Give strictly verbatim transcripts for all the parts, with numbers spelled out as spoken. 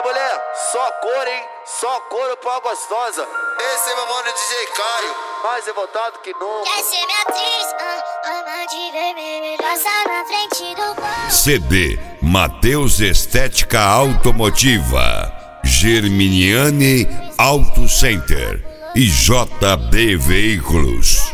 mulher, só cor, hein? Só couro pra gostosa. Esse é meu mano D J Caio, mais revoltado que nunca. Quer ser minha atriz? Ah, ama de vermelho, passa na frente do banco. C D Mateus Estética Automotiva, Germiniane Auto Center e J B Veículos.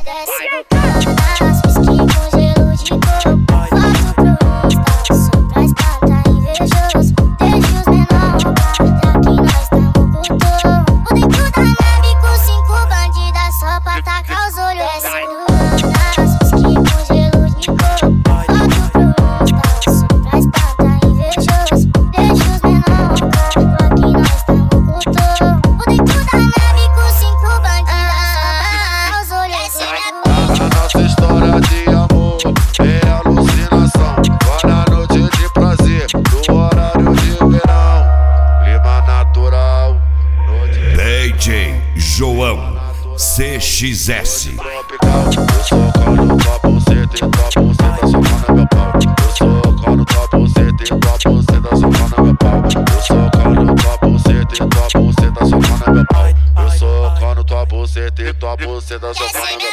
D J João C X S. Eu sou cano, tua buceta e tua buceta socando meu pau. Eu sou cano, tua buceta e tua buceta socando meu pau. Eu sou cano, tua buceta e tua buceta socando meu pau. Eu sou cano, tua buceta e tua buceta socando meu pau.